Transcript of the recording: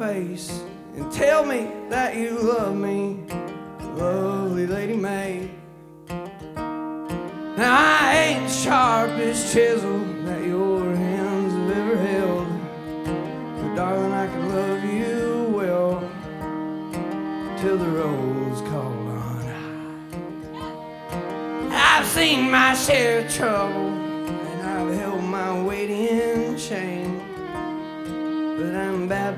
face and tell me that you love me, lovely Lady May. Now I ain't the sharpest chisel that your hands have ever held, but darling, I can love you well till the roll's called on high. I've seen my share of trouble and I've held my weight in shame, but I'm about